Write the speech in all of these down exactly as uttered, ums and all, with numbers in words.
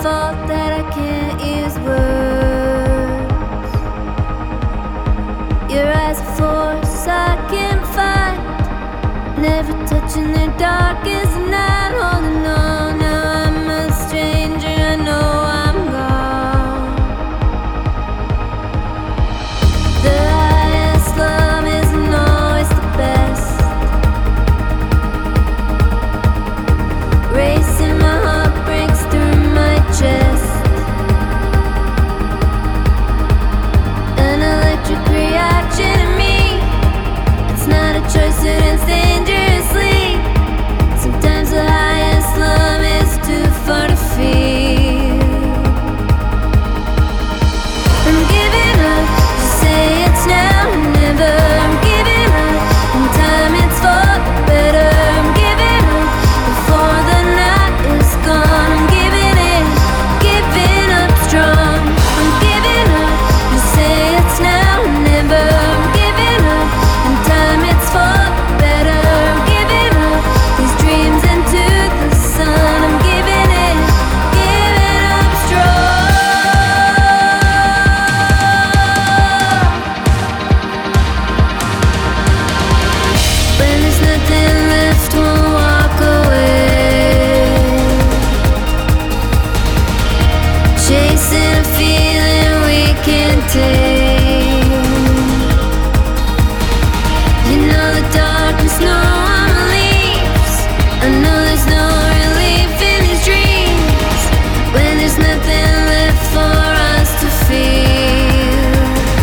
fault that I can't use words. Your eyes are force I can't find, never touching the darkest night. Holding on, now I'm a stranger, I know I'm gone. The highest love isn't always the best. Racing, my heart breaks through my chest. An electric reaction in me, it's not a choice, it ends dangerously. Sometimes the highest love is too far to feel. I'm giving up, just say it's now or never. I'm giving up, in time it's for the better. I'm giving up before the night is gone. I'm giving in, giving up strong. I'm giving up, just say it's now or never. I'm giving up, in time it's for the better. I'm giving up these dreams into the sun. I'm giving in, giving up strong. When there's nothing left, we'll walk away, chasing a feeling we can't take. You know the darkness, no one leaves. I know there's no relief in these dreams. When there's nothing left for us to feel.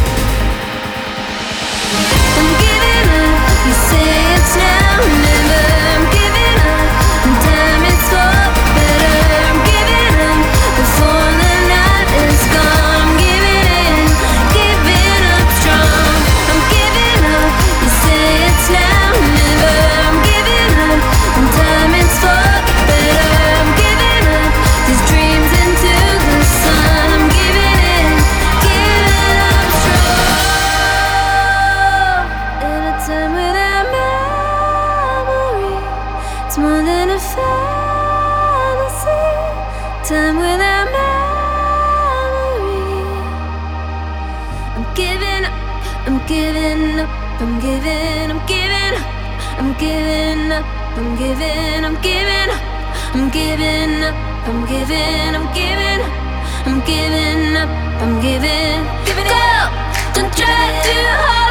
I'm giving up, you say it's now or never. I'm giving up, in time it's for the better. I'm giving up before the night is gone. I'm giving in, giving up strong. I'm giving up, you say it's now or never. I'm giving up, in time it's for the better. I'm giving up these dreams into the sun. I'm giving in, giving up strong. In a time without memory, it's more than a fantasy. Time without memory. I'm giving up, I'm giving up, I'm giving, I'm giving up, I'm giving up, I'm giving, I'm giving up, I'm giving up, I'm giving, I'm giving up, I'm giving up, I'm giving, giving it up. Don't try too hard.